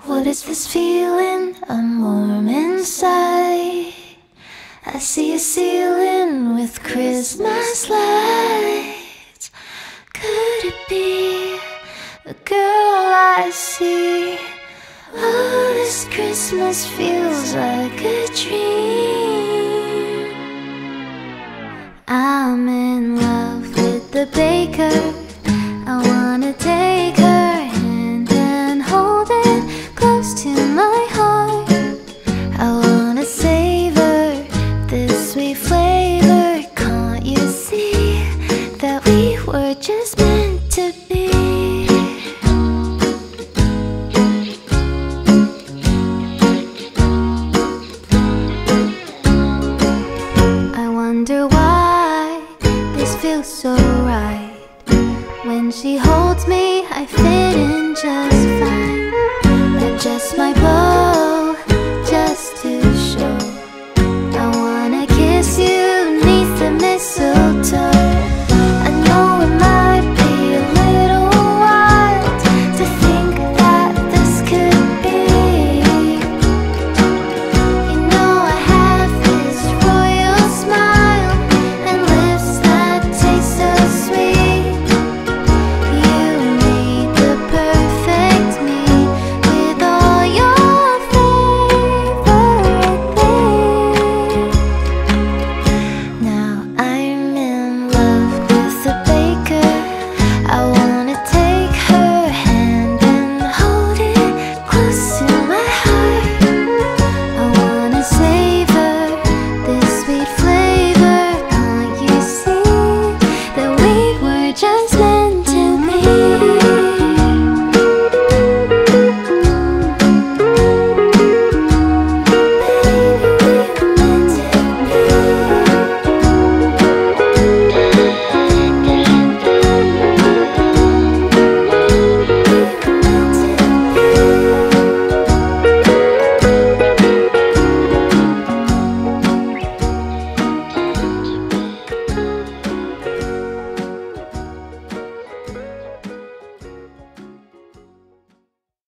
What is this feeling? I'm warm inside. I see a ceiling with Christmas lights. Could it be the girl I see? Oh, this Christmas feels like a dream. I'm in love with the baker.